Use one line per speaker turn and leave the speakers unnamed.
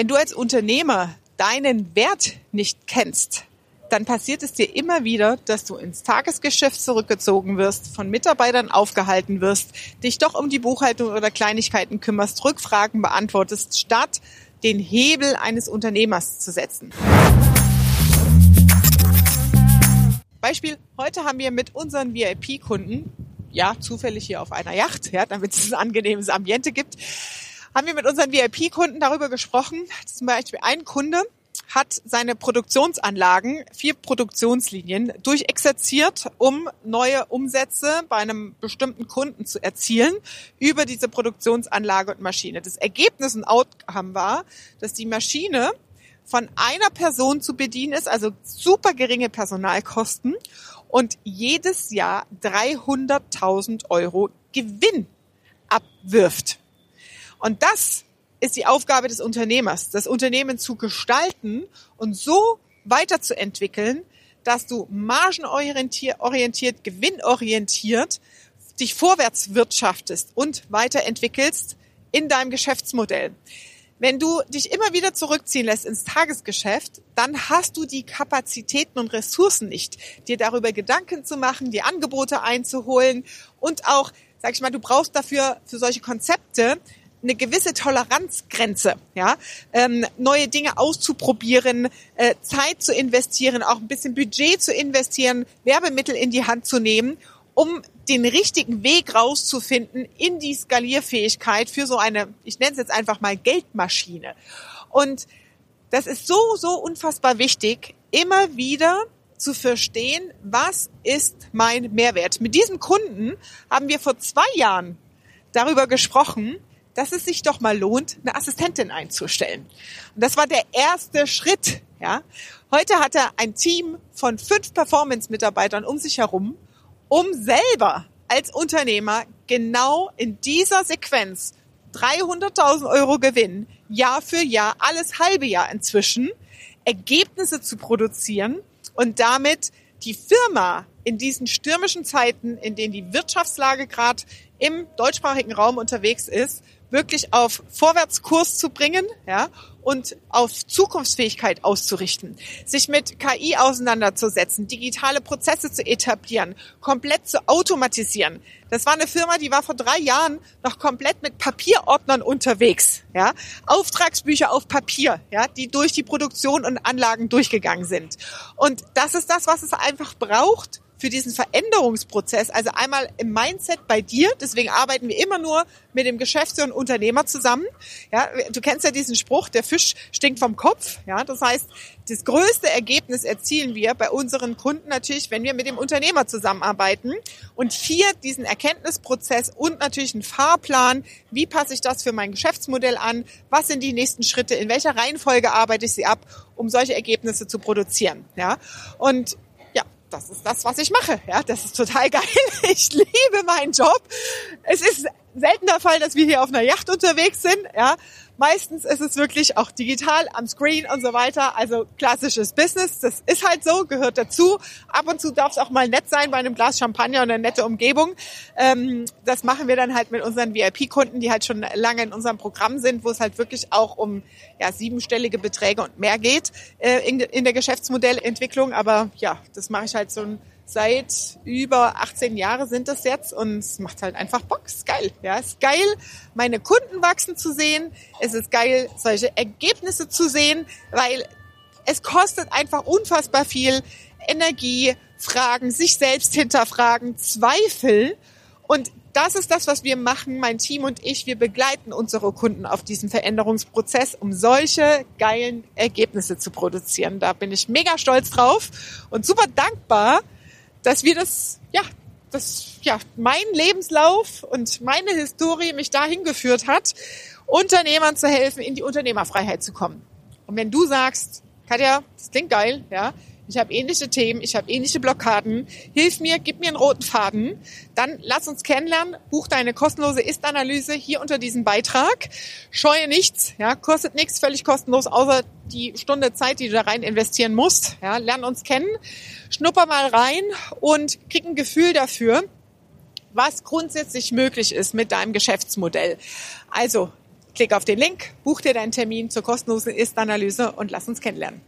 Wenn du als Unternehmer deinen Wert nicht kennst, dann passiert es dir immer wieder, dass du ins Tagesgeschäft zurückgezogen wirst, von Mitarbeitern aufgehalten wirst, dich doch um die Buchhaltung oder Kleinigkeiten kümmerst, Rückfragen beantwortest, statt den Hebel eines Unternehmers zu setzen. Beispiel, heute haben wir mit unseren VIP-Kunden, ja, zufällig hier auf einer Yacht, ja, damit es ein angenehmes Ambiente gibt, haben wir mit unseren VIP-Kunden darüber gesprochen. Zum Beispiel ein Kunde hat seine Produktionsanlagen, 4 Produktionslinien, durchexerziert, um neue Umsätze bei einem bestimmten Kunden zu erzielen über diese Produktionsanlage und Maschine. Das Ergebnis und Outcome war, dass die Maschine von einer Person zu bedienen ist, also super geringe Personalkosten und jedes Jahr 300.000 € Gewinn abwirft. Und das ist die Aufgabe des Unternehmers, das Unternehmen zu gestalten und so weiterzuentwickeln, dass du margenorientiert, gewinnorientiert dich vorwärts wirtschaftest und weiterentwickelst in deinem Geschäftsmodell. Wenn du dich immer wieder zurückziehen lässt ins Tagesgeschäft, dann hast du die Kapazitäten und Ressourcen nicht, dir darüber Gedanken zu machen, die Angebote einzuholen und auch, sag ich mal, du brauchst dafür für solche Konzepte eine gewisse Toleranzgrenze, ja, neue Dinge auszuprobieren, Zeit zu investieren, auch ein bisschen Budget zu investieren, Werbemittel in die Hand zu nehmen, um den richtigen Weg rauszufinden in die Skalierfähigkeit für so eine, ich nenne es jetzt einfach mal Geldmaschine. Und das ist so unfassbar wichtig, immer wieder zu verstehen, was ist mein Mehrwert. Mit diesem Kunden haben wir vor 2 Jahren darüber gesprochen, dass es sich doch mal lohnt, eine Assistentin einzustellen. Und das war der erste Schritt. Ja. Heute hat er ein Team von 5 Performance-Mitarbeitern um sich herum, um selber als Unternehmer genau in dieser Sequenz 300.000 € Gewinn, Jahr für Jahr, alles halbe Jahr inzwischen, Ergebnisse zu produzieren und damit die Firma in diesen stürmischen Zeiten, in denen die Wirtschaftslage gerade im deutschsprachigen Raum unterwegs ist, wirklich auf Vorwärtskurs zu bringen, ja, und auf Zukunftsfähigkeit auszurichten, sich mit KI auseinanderzusetzen, digitale Prozesse zu etablieren, komplett zu automatisieren. Das war eine Firma, die war vor 3 Jahren noch komplett mit Papierordnern unterwegs, ja, Auftragsbücher auf Papier, ja, die durch die Produktion und Anlagen durchgegangen sind. Und das ist das, was es einfach braucht für diesen Veränderungsprozess, also einmal im Mindset bei dir, deswegen arbeiten wir immer nur mit dem Geschäftsführer und Unternehmer zusammen. Ja, du kennst ja diesen Spruch, der Fisch stinkt vom Kopf. Ja, das heißt, das größte Ergebnis erzielen wir bei unseren Kunden natürlich, wenn wir mit dem Unternehmer zusammenarbeiten und hier diesen Erkenntnisprozess und natürlich einen Fahrplan, wie passe ich das für mein Geschäftsmodell an, was sind die nächsten Schritte, in welcher Reihenfolge arbeite ich sie ab, um solche Ergebnisse zu produzieren. Ja, und das ist das, was ich mache. Ja, das ist total geil. Ich liebe meinen Job. Es ist selten der Fall, dass wir hier auf einer Yacht unterwegs sind. Ja, meistens ist es wirklich auch digital am Screen und so weiter. Also klassisches Business. Das ist halt so, gehört dazu. Ab und zu darf es auch mal nett sein bei einem Glas Champagner und einer nette Umgebung. Das machen wir dann halt mit unseren VIP-Kunden, die halt schon lange in unserem Programm sind, wo es halt wirklich auch um 7-stellige Beträge und mehr geht in der Geschäftsmodellentwicklung. Aber ja, das mache ich halt so seit über 18 Jahre sind das jetzt und es macht halt einfach Bock. Es ist geil. Ja, es ist geil, meine Kunden wachsen zu sehen. Es ist geil, solche Ergebnisse zu sehen, weil es kostet einfach unfassbar viel Energie, Fragen, sich selbst hinterfragen, Zweifel. Und das ist das, was wir machen, mein Team und ich. Wir begleiten unsere Kunden auf diesen Veränderungsprozess, um solche geilen Ergebnisse zu produzieren. Da bin ich mega stolz drauf und super dankbar, dass wir mein Lebenslauf und meine Historie mich dahin geführt hat, Unternehmern zu helfen, in die Unternehmerfreiheit zu kommen. Und wenn du sagst, Katja, das klingt geil, ja, ich habe ähnliche Themen, ich habe ähnliche Blockaden, hilf mir, gib mir einen roten Faden, dann lass uns kennenlernen, buch deine kostenlose Ist-Analyse hier unter diesem Beitrag. Scheue nichts, ja, kostet nichts, völlig kostenlos, außer die Stunde Zeit, die du da rein investieren musst. Ja, lern uns kennen, schnupper mal rein und krieg ein Gefühl dafür, was grundsätzlich möglich ist mit deinem Geschäftsmodell. Also, Klick auf den Link, buch dir deinen Termin zur kostenlosen Ist-Analyse und lass uns kennenlernen.